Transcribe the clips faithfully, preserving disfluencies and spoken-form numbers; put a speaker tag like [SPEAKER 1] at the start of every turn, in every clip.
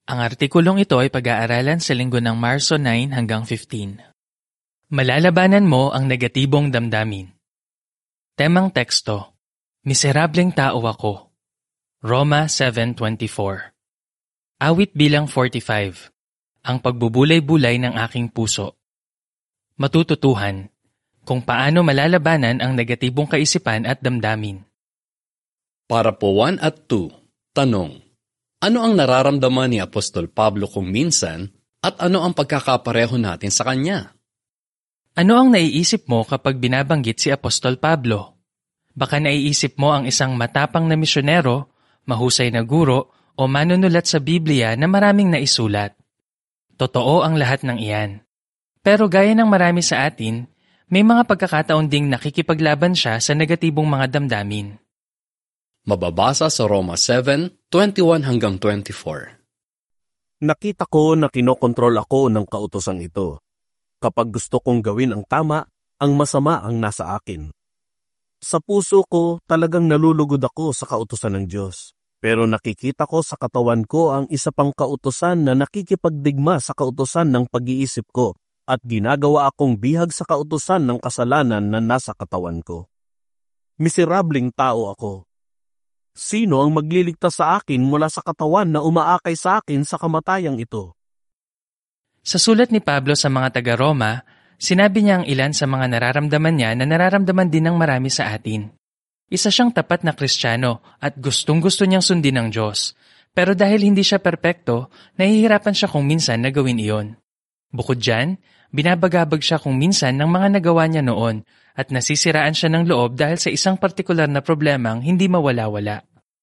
[SPEAKER 1] Ang artikulong ito ay pag-aaralan sa linggo ng Marso nine hanggang fifteen. Malalabanan mo ang negatibong damdamin. Temang teksto, Miserableng tao ako. Roma seven twenty-four. Awit bilang forty-five. Ang pagbubulay-bulay ng aking puso. Matututuhan kung paano malalabanan ang negatibong kaisipan at damdamin.
[SPEAKER 2] Para po one at two, tanong. Ano ang nararamdaman ni Apostol Pablo kung minsan at ano ang pagkakapareho natin sa kanya?
[SPEAKER 1] Ano ang naiisip mo kapag binabanggit si Apostol Pablo? Baka naiisip mo ang isang matapang na misyonero, mahusay na guro o manunulat sa Biblia na maraming naisulat. Totoo ang lahat ng iyan. Pero gaya ng marami sa atin, may mga pagkakataon ding nakikipaglaban siya sa negatibong mga damdamin.
[SPEAKER 2] Mababasa sa Roma seven twenty-one hanggang twenty-four.
[SPEAKER 3] Nakita ko na kinokontrol ako ng kautosang ito. Kapag gusto kong gawin ang tama, ang masama ang nasa akin. Sa puso ko, talagang nalulugod ako sa kautusan ng Diyos. Pero nakikita ko sa katawan ko ang isa pang kautusan na nakikipagdigma sa kautusan ng pag-iisip ko at ginagawa akong bihag sa kautusan ng kasalanan na nasa katawan ko. Miserabling tao ako. Sino ang magliligtas sa akin mula sa katawan na umaakay sa akin sa kamatayang ito?
[SPEAKER 1] Sa sulat ni Pablo sa mga taga-Roma, sinabi niya ang ilan sa mga nararamdaman niya na nararamdaman din ng marami sa atin. Isa siyang tapat na Kristiyano at gustong-gusto niyang sundin ng Diyos. Pero dahil hindi siya perpekto, nahihirapan siya kung minsan na gawin iyon. Bukod dyan, binabagabag siya kung minsan ng mga nagawa niya noon at nasisiraan siya ng loob dahil sa isang partikular na problemang hindi mawala-wala.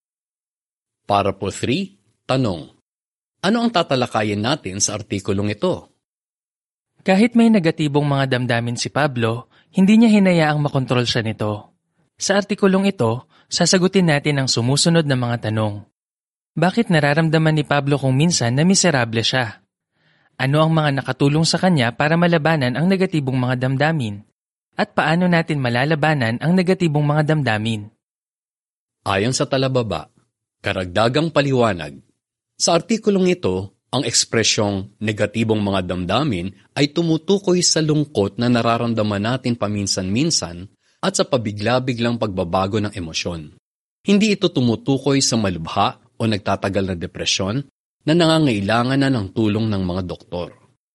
[SPEAKER 2] Para po three, tanong. Ano ang tatalakayin natin sa artikulong ito?
[SPEAKER 1] Kahit may negatibong mga damdamin si Pablo, hindi niya hinayaang makontrol siya nito. Sa artikulong ito, sasagutin natin ang sumusunod na mga tanong. Bakit nararamdaman ni Pablo kung minsan na miserable siya? Ano ang mga nakatulong sa kanya para malabanan ang negatibong mga damdamin? At paano natin malalabanan ang negatibong mga damdamin?
[SPEAKER 2] Ayon sa talababa, karagdagang paliwanag. Sa artikulong ito, ang ekspresyong negatibong mga damdamin ay tumutukoy sa lungkot na nararamdaman natin paminsan-minsan at sa pabigla-biglang pagbabago ng emosyon. Hindi ito tumutukoy sa malubha o nagtatagal na depresyon na nangangailangan na ng tulong ng mga doktor.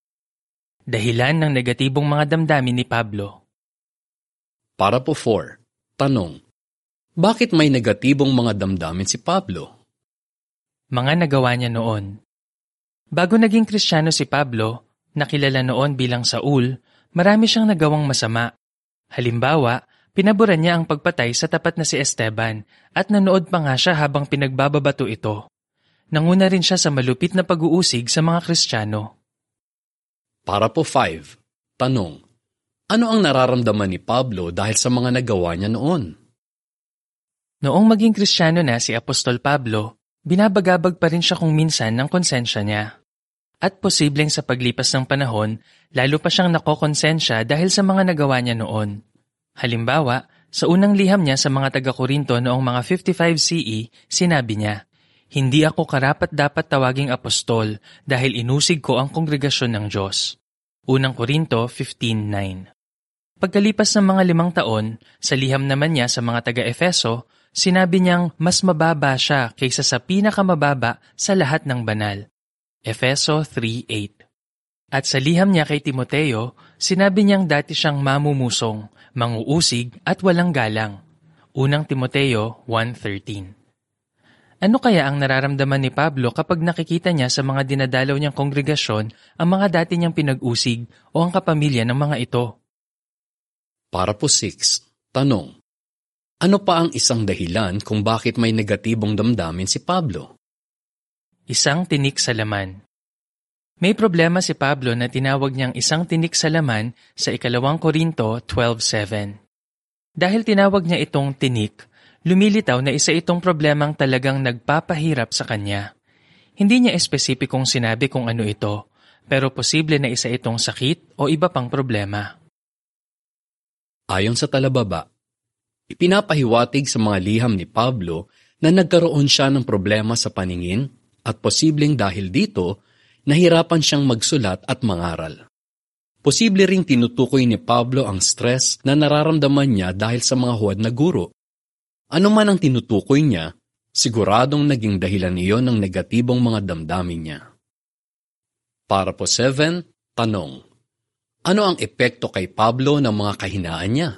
[SPEAKER 1] Dahilan ng negatibong mga damdamin ni Pablo.
[SPEAKER 2] Para po four, tanong. Bakit may negatibong mga damdamin si Pablo?
[SPEAKER 1] Mga nagawa niya noon. Bago naging Kristiyano si Pablo, nakilala noon bilang Saul, marami siyang nagawang masama. Halimbawa, pinaboran niya ang pagpatay sa tapat na si Esteban at nanood pa nga siya habang pinagbababato ito. Nanguna rin siya sa malupit na pag-uusig sa mga Kristiyano.
[SPEAKER 2] Para po five, tanong. Ano ang nararamdaman ni Pablo dahil sa mga nagawa niya noon?
[SPEAKER 1] Noong maging Kristiyano na si Apostol Pablo, binabagabag pa rin siya kung minsan ng konsensya niya. At posibleng sa paglipas ng panahon, lalo pa siyang nakokonsensya dahil sa mga nagawa niya noon. Halimbawa, sa unang liham niya sa mga taga-Korinto noong mga fifty-five C E, sinabi niya, "Hindi ako karapat-dapat tawaging apostol dahil inusig ko ang kongregasyon ng Diyos." Unang Korinto fifteen nine. Pagkalipas ng mga limang taon, sa liham naman niya sa mga taga-Efeso, sinabi niyang mas mababa siya kaysa sa pinakamababa sa lahat ng banal. Efeso three eight. At sa liham niya kay Timoteo, sinabi niyang dati siyang mamumusong, manguusig at walang galang. Unang Timoteo one thirteen. Ano kaya ang nararamdaman ni Pablo kapag nakikita niya sa mga dinadalaw niyang kongregasyon ang mga dati niyang pinag-usig o ang kapamilya ng mga ito?
[SPEAKER 2] Para po six, tanong. Ano pa ang isang dahilan kung bakit may negatibong damdamin si Pablo?
[SPEAKER 1] Isang tinik sa laman. May problema si Pablo na tinawag niyang isang tinik sa laman sa ikalawang Korinto twelve seven. Dahil tinawag niya itong tinik, lumilitaw na isa itong problemang talagang nagpapahirap sa kanya. Hindi niya espesipikong sinabi kung ano ito, pero posible na isa itong sakit o iba pang problema.
[SPEAKER 2] Ayon sa talababa, ipinapahiwatig sa mga liham ni Pablo na nagkaroon siya ng problema sa paningin, At posibleng dahil dito, nahirapan siyang magsulat at mangaral. Posible ring tinutukoy ni Pablo ang stress na nararamdaman niya dahil sa mga huwad na guro. Ano man ang tinutukoy niya, siguradong naging dahilan iyon ng negatibong mga damdamin niya. Para po seven, tanong. Ano ang epekto kay Pablo ng mga kahinaan niya?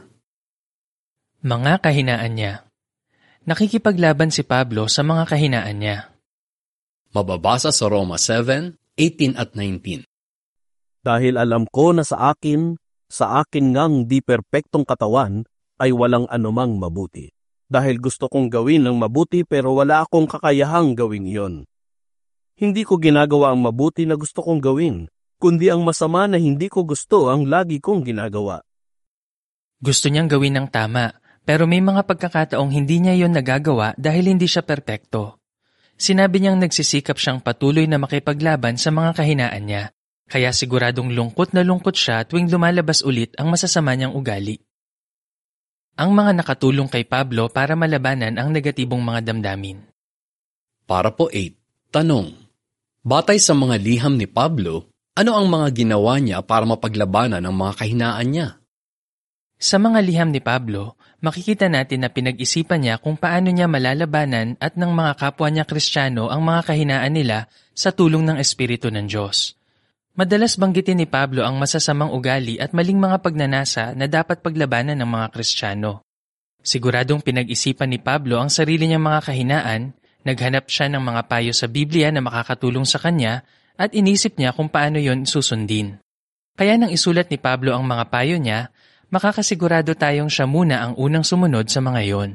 [SPEAKER 1] Mga kahinaan niya. Nakikipaglaban si Pablo sa mga kahinaan niya.
[SPEAKER 2] Mababasa sa Roma seven, eighteen at nineteen.
[SPEAKER 3] Dahil alam ko na sa akin, sa akin ngang di perpektong katawan, ay walang anumang mabuti. Dahil gusto kong gawin ang mabuti pero wala akong kakayahang gawin iyon. Hindi ko ginagawa ang mabuti na gusto kong gawin, kundi ang masama na hindi ko gusto ang lagi kong ginagawa.
[SPEAKER 1] Gusto niyang gawin ng tama, pero may mga pagkakataong hindi niya yon nagagawa dahil hindi siya perpekto. Sinabi niyang nagsisikap siyang patuloy na makipaglaban sa mga kahinaan niya, kaya siguradong lungkot na lungkot siya tuwing lumalabas ulit ang masasama niyang ugali. Ang mga nakatulong kay Pablo para malabanan ang negatibong mga damdamin.
[SPEAKER 2] Para po eight, tanong. Batay sa mga liham ni Pablo, ano ang mga ginawa niya para mapaglabanan ang mga kahinaan niya?
[SPEAKER 1] Sa mga liham ni Pablo, makikita natin na pinag-isipan niya kung paano niya malalabanan at ng mga kapwa niya Kristiyano ang mga kahinaan nila sa tulong ng Espiritu ng Diyos. Madalas banggitin ni Pablo ang masasamang ugali at maling mga pagnanasa na dapat paglabanan ng mga Kristiyano. Siguradong pinag-isipan ni Pablo ang sarili niyang mga kahinaan, naghanap siya ng mga payo sa Biblia na makakatulong sa kanya at inisip niya kung paano yon susundin. Kaya nang isulat ni Pablo ang mga payo niya, makakasigurado tayong siya muna ang unang sumunod sa mga yon.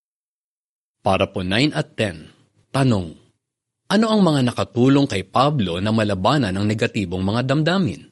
[SPEAKER 2] Para po nine at ten, tanong. Ano ang mga nakatulong kay Pablo na malabanan ang negatibong mga damdamin?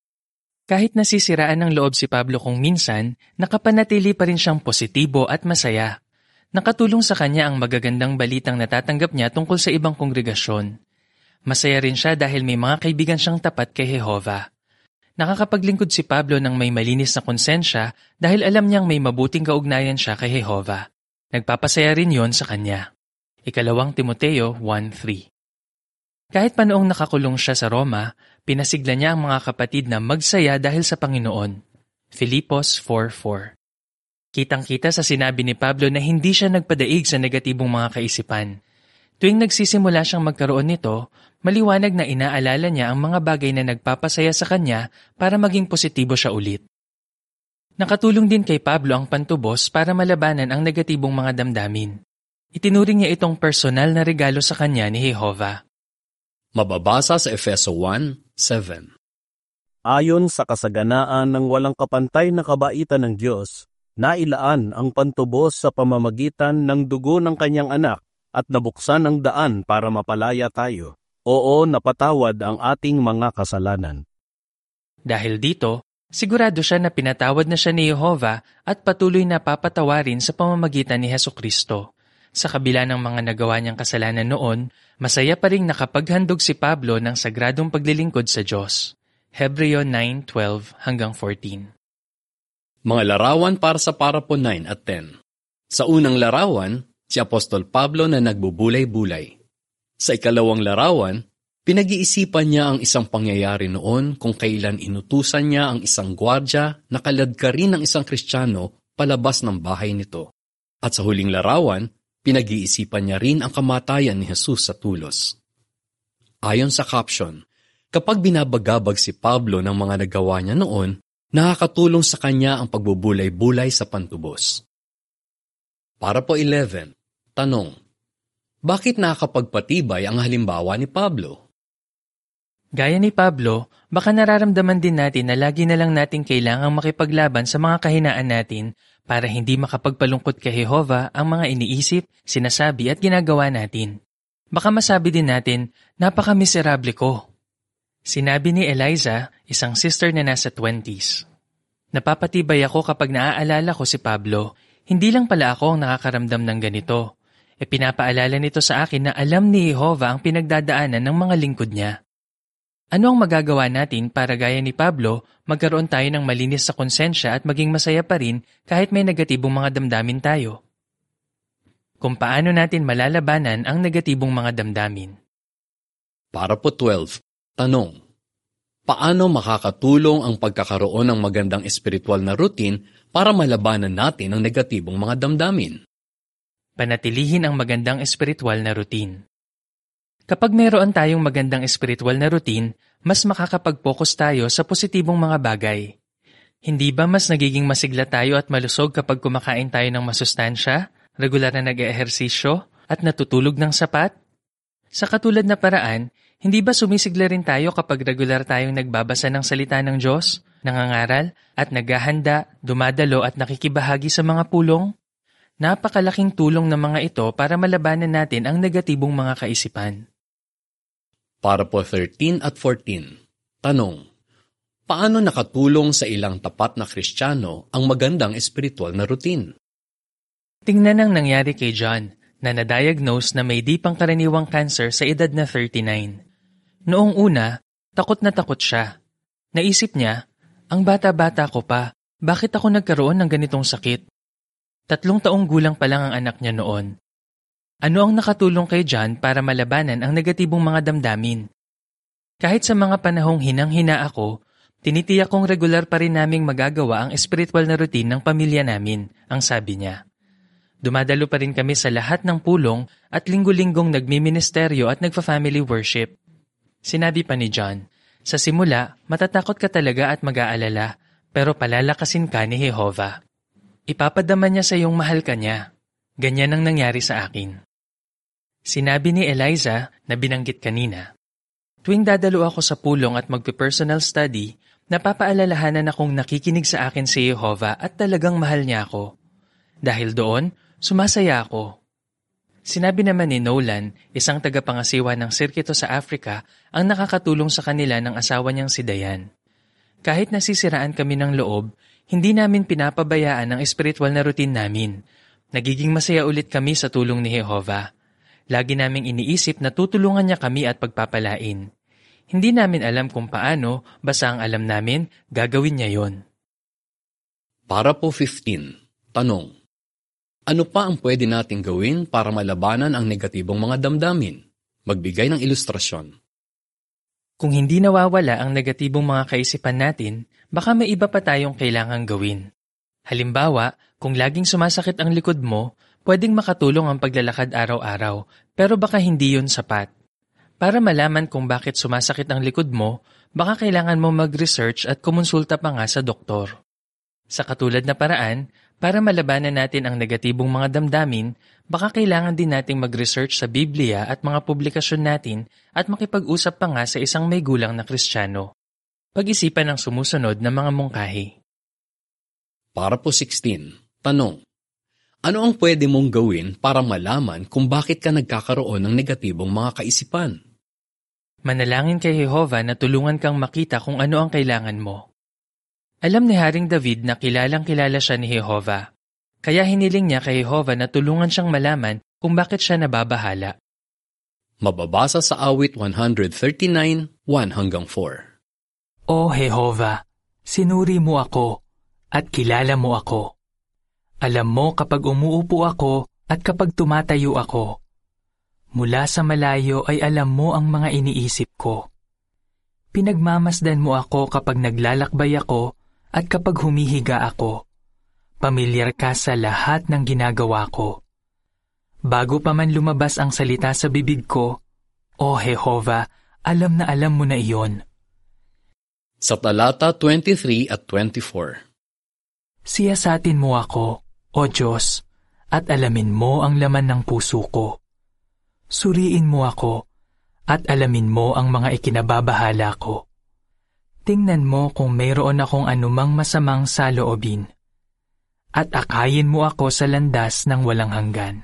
[SPEAKER 1] Kahit nasisiraan ng loob si Pablo kung minsan, nakapanatili pa rin siyang positibo at masaya. Nakatulong sa kanya ang magagandang balitang natatanggap niya tungkol sa ibang kongregasyon. Masaya rin siya dahil may mga kaibigan siyang tapat kay Jehovah. Nakakapaglingkod si Pablo ng may malinis na konsensya dahil alam niyang may mabuting kaugnayan siya kay Jehovah. Nagpapasaya rin yon sa kanya. Ikalawang Timoteo one three. Kahit pa noong nakakulong siya sa Roma, pinasigla niya ang mga kapatid na magsaya dahil sa Panginoon. Filipos four four. Kitang-kita sa sinabi ni Pablo na hindi siya nagpadaig sa negatibong mga kaisipan. Tuwing nagsisimula siyang magkaroon nito, maliwanag na inaalala niya ang mga bagay na nagpapasaya sa kanya para maging positibo siya ulit. Nakatulong din kay Pablo ang pantubos para malabanan ang negatibong mga damdamin. Itinuring niya itong personal na regalo sa kanya ni Jehovah.
[SPEAKER 2] Mababasa sa Efeso one seven.
[SPEAKER 3] Ayon sa kasaganaan ng walang kapantay na kabaitan ng Diyos, nailaan ang pantubos sa pamamagitan ng dugo ng kanyang anak at nabuksan ang daan para mapalaya tayo. Oo, napatawad ang ating mga kasalanan.
[SPEAKER 1] Dahil dito, sigurado siya na pinatawad na siya ni Jehovah at patuloy na papatawarin sa pamamagitan ni Hesukristo. Sa kabila ng mga nagawa niyang kasalanan noon, masaya pa ring nakapaghandog si Pablo ng sagradong paglilingkod sa Diyos. Hebreo nine twelve hanggang fourteen.
[SPEAKER 2] Mga larawan para sa para po nine at ten. Sa unang larawan, si Apostol Pablo na nagbubulay-bulay. Sa ikalawang larawan, pinag-iisipan niya ang isang pangyayari noon kung kailan inutusan niya ang isang gwardya na kaladkarin ng isang Kristiyano palabas ng bahay nito. At sa huling larawan, pinag-iisipan niya rin ang kamatayan ni Jesus sa tulos. Ayon sa caption, kapag binabagabag si Pablo ng mga nagawa niya noon, nakakatulong sa kanya ang pagbubulay-bulay sa pantubos. Para po eleven, tanong. Bakit nakakapagpatibay ang halimbawa ni Pablo?
[SPEAKER 1] Gaya ni Pablo, baka nararamdaman din natin na lagi na lang natin kailangang makipaglaban sa mga kahinaan natin para hindi makapagpalungkot kay Jehovah ang mga iniisip, sinasabi at ginagawa natin. Baka masabi din natin, napaka-miserable ko. Sinabi ni Eliza, isang sister na nasa twenties. Napapatibay ako kapag naaalala ko si Pablo. Hindi lang pala ako ang nakakaramdam ng ganito. E pinapaalala nito sa akin na alam ni Jehovah ang pinagdadaanan ng mga lingkod niya. Ano ang magagawa natin para gaya ni Pablo, magkaroon tayo ng malinis sa konsensya at maging masaya pa rin kahit may negatibong mga damdamin tayo? Kung paano natin malalabanan ang negatibong mga damdamin.
[SPEAKER 2] Para po twelve, tanong. Paano makakatulong ang pagkakaroon ng magandang espiritual na routine para malabanan natin ang negatibong mga damdamin?
[SPEAKER 1] Panatilihin ang magandang espiritual na routine. Kapag mayroon tayong magandang espiritual na routine, mas makakapag-focus tayo sa positibong mga bagay. Hindi ba mas nagiging masigla tayo at malusog kapag kumakain tayo ng masustansya, regular na nag-eehersisyo, at natutulog ng sapat? Sa katulad na paraan, hindi ba sumisigla rin tayo kapag regular tayong nagbabasa ng salita ng Diyos, nangangaral, at naghahanda, dumadalo at nakikibahagi sa mga pulong? Napakalaking tulong ng mga ito para malabanan natin ang negatibong mga kaisipan.
[SPEAKER 2] Para po thirteen at fourteen, tanong. Paano nakatulong sa ilang tapat na Kristiyano ang magandang espiritual na routine?
[SPEAKER 1] Tingnan ang nangyari kay John, na na-diagnose na may di pangkaraniwang cancer sa edad na thirty-nine. Noong una, takot na takot siya. Naisip niya, ang bata-bata ko pa, bakit ako nagkaroon ng ganitong sakit? Tatlong taong gulang pa lang ang anak niya noon. Ano ang nakatulong kay John para malabanan ang negatibong mga damdamin? Kahit sa mga panahong hinang-hina ako, tinitiyak kong regular pa rin naming magagawa ang espiritual na routine ng pamilya namin, ang sabi niya. Dumadalo pa rin kami sa lahat ng pulong at linggo-linggong nagmi-ministeryo at nagfa-family worship. Sinabi pa ni John, sa simula, matatakot ka talaga at mag-aalala, pero palalakasin ka ni Jehovah. Ipapadama niya sa iyong mahal ka niya. Ganyan ang nangyari sa akin. Sinabi ni Eliza na binanggit kanina, tuwing dadalo ako sa pulong at magpe-personal study, napapaalalahanan akong nakikinig sa akin si Jehovah at talagang mahal niya ako. Dahil doon, sumasaya ako. Sinabi naman ni Nolan, isang tagapangasiwa ng sirkito sa Africa, ang nakakatulong sa kanila ng asawa niyang si Dayan. Kahit nasisiraan kami ng loob, hindi namin pinapabayaan ang espiritual na routine namin. Nagiging masaya ulit kami sa tulong ni Jehovah. Lagi naming iniisip na tutulungan niya kami at pagpapalain. Hindi namin alam kung paano, basta ang alam namin, gagawin niya yon.
[SPEAKER 2] Para po fifteen, tanong. Ano pa ang pwede nating gawin para malabanan ang negatibong mga damdamin? Magbigay ng ilustrasyon.
[SPEAKER 1] Kung hindi nawawala ang negatibong mga kaisipan natin, baka may iba pa tayong kailangang gawin. Halimbawa, kung laging sumasakit ang likod mo, pwedeng makatulong ang paglalakad araw-araw, pero baka hindi yun sapat. Para malaman kung bakit sumasakit ang likod mo, baka kailangan mo mag-research at kumonsulta pa nga sa doktor. Sa katulad na paraan, para malabanan natin ang negatibong mga damdamin, baka kailangan din nating mag-research sa Biblia at mga publikasyon natin at makipag-usap pa nga sa isang may gulang na Kristiyano. Pag-isipan ang sumusunod na mga mungkahi.
[SPEAKER 2] Para po sixteen, tanong. Ano ang pwede mong gawin para malaman kung bakit ka nagkakaroon ng negatibong mga kaisipan?
[SPEAKER 1] Manalangin kay Jehovah na tulungan kang makita kung ano ang kailangan mo. Alam ni Haring David na kilalang kilala siya ni Jehovah. Kaya hiniling niya kay Jehovah na tulungan siyang malaman kung bakit siya nababahala.
[SPEAKER 2] Mababasa sa awit one thirty-nine, one hanggang four.
[SPEAKER 1] O Jehovah, sinuri mo ako at kilala mo ako. Alam mo kapag umuupo ako at kapag tumatayo ako. Mula sa malayo ay alam mo ang mga iniisip ko. Pinagmamasdan mo ako kapag naglalakbay ako at kapag humihiga ako. Pamilyar ka sa lahat ng ginagawa ko. Bago pa man lumabas ang salita sa bibig ko, O Jehovah, alam na alam mo na iyon.
[SPEAKER 2] Sa talata twenty-three at twenty-four.
[SPEAKER 1] Siyasatin mo ako, O Diyos, at alamin mo ang laman ng puso ko. Suriin mo ako, at alamin mo ang mga ikinababahala ko. Tingnan mo kung mayroon akong anumang masamang saloobin. At akayin mo ako sa landas ng walang hanggan.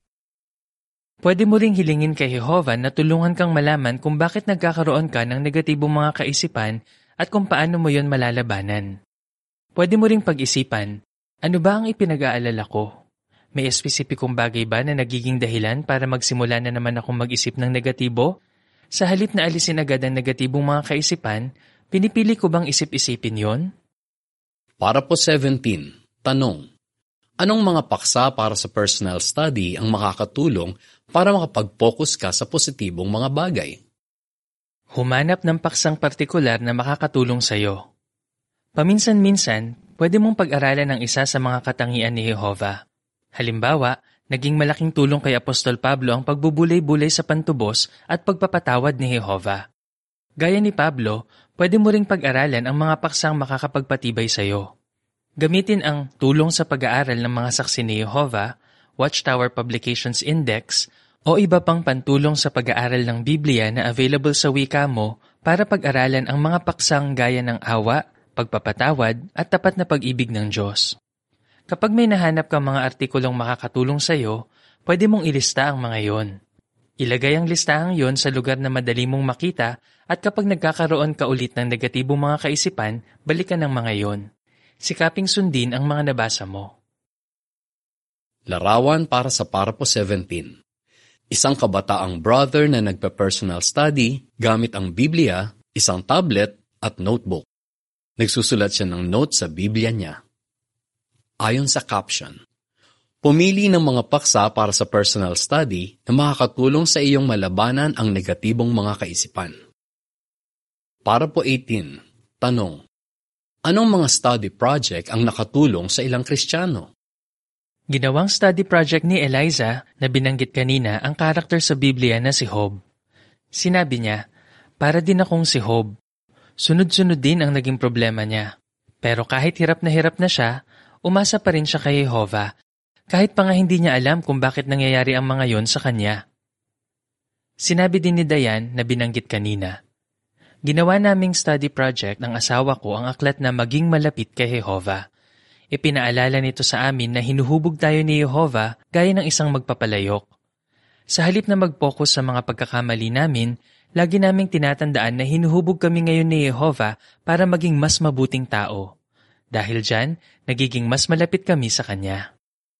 [SPEAKER 1] Pwede mo ring hilingin kay Jehovah na tulungan kang malaman kung bakit nagkakaroon ka ng negatibong mga kaisipan at kung paano mo yon malalabanan. Pwede mo ring pag-isipan, ano ba ang ipinag-aalala ko? May espesipikong bagay ba na nagiging dahilan para magsimula na naman akong mag-isip ng negatibo? Sa halip na alisin agad ang negatibong mga kaisipan, pinipili ko bang isip-isipin yon?
[SPEAKER 2] Para po seventeen, tanong. Anong mga paksa para sa personal study ang makakatulong para makapag-focus ka sa positibong mga bagay?
[SPEAKER 1] Humanap ng paksang partikular na makakatulong sa iyo. Paminsan-minsan, pwede mong pag-aralan ang isa sa mga katangian ni Jehovah. Halimbawa, naging malaking tulong kay Apostol Pablo ang pagbubulay-bulay sa pantubos at pagpapatawad ni Jehovah. Gaya ni Pablo, pwede mo ring pag-aralan ang mga paksang makakapagpatibay sa iyo. Gamitin ang Tulong sa Pag-aaral ng mga Saksi ni Jehovah, Watchtower Publications Index, o iba pang pantulong sa pag-aaral ng Biblia na available sa wika mo para pag-aralan ang mga paksang gaya ng awa, pagpapatawad at tapat na pag-ibig ng Diyos. Kapag may nahanap kang mga artikulong makakatulong sa iyo, pwede mong ilista ang mga yon. Ilagay ang listahang yon sa lugar na madali mong makita at kapag nagkakaroon ka ulit ng negatibong mga kaisipan, balikan ang mga yon. Sikaping sundin ang mga nabasa mo.
[SPEAKER 2] Larawan para sa Parapo seventeen. Isang kabataang brother na nagpa-personal study gamit ang Biblia, isang tablet at notebook. Nagsusulat siya ng notes sa Biblia niya. Ayon sa caption, pumili ng mga paksa para sa personal study na makakatulong sa iyong malabanan ang negatibong mga kaisipan. Para po eighteen, tanong, anong mga study project ang nakatulong sa ilang Kristiyano?
[SPEAKER 1] Ginawang study project ni Eliza na binanggit kanina ang karakter sa Biblia na si Job. Sinabi niya, para din akong si Job. Sunod-sunod din ang naging problema niya. Pero kahit hirap na hirap na siya, umasa pa rin siya kay Jehovah, kahit pa nga hindi niya alam kung bakit nangyayari ang mga yon sa kanya. Sinabi din ni Dayan na binanggit kanina, ginawa naming study project ng asawa ko ang aklat na maging malapit kay Jehovah. Ipinaalala nito sa amin na hinuhubog tayo ni Jehovah gaya ng isang magpapalayok. Sa halip na mag-focus sa mga pagkakamali namin, lagi naming tinatandaan na hinuhubog kami ngayon ni Jehovah para maging mas mabuting tao. Dahil dyan, nagiging mas malapit kami sa Kanya.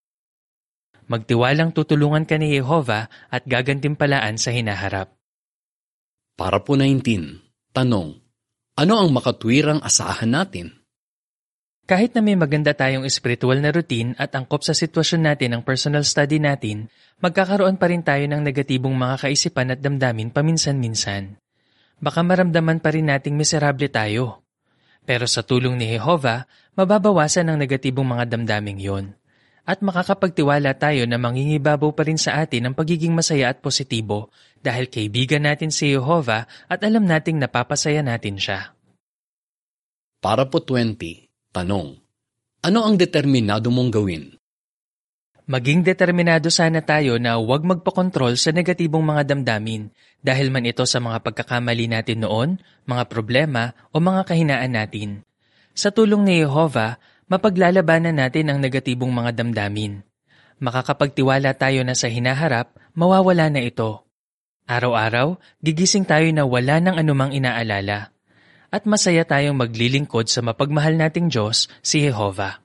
[SPEAKER 1] Magtiwalang tutulungan ka ni Jehovah at gagantimpalaan sa hinaharap.
[SPEAKER 2] Para po nineteen, tanong, ano ang makatwirang asahan natin?
[SPEAKER 1] Kahit na may maganda tayong espiritual na routine at angkop sa sitwasyon natin ng personal study natin, magkakaroon pa rin tayo ng negatibong mga kaisipan at damdamin paminsan-minsan. Baka maramdaman pa rin nating miserable tayo. Pero sa tulong ni Jehovah, mababawasan ang negatibong mga damdaming yon. At makakapagtiwala tayo na mangingibabaw pa rin sa atin ang pagiging masaya at positibo dahil kaibigan natin si Jehovah at alam nating napapasaya natin siya.
[SPEAKER 2] Para po twenty, tanong, ano ang determinado mong gawin?
[SPEAKER 1] Maging determinado sana tayo na huwag magpakontrol sa negatibong mga damdamin dahil man ito sa mga pagkakamali natin noon, mga problema o mga kahinaan natin. Sa tulong ni Jehovah, mapaglalabanan natin ang negatibong mga damdamin. Makakapagtiwala tayo na sa hinaharap, mawawala na ito. Araw-araw, gigising tayo na wala ng anumang inaalala. At masaya tayong maglilingkod sa mapagmahal nating Diyos, si Jehovah.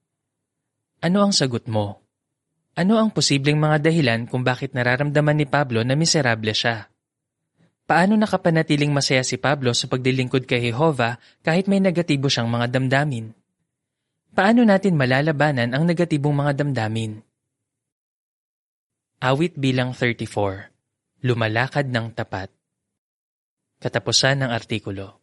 [SPEAKER 1] Ano ang sagot mo? Ano ang posibleng mga dahilan kung bakit nararamdaman ni Pablo na miserable siya? Paano nakapanatiling masaya si Pablo sa paglilingkod kay Jehovah kahit may negatibo siyang mga damdamin? Paano natin malalabanan ang negatibong mga damdamin? Awit bilang thirty-four. Lumalakad ng tapat. Katapusan ng artikulo.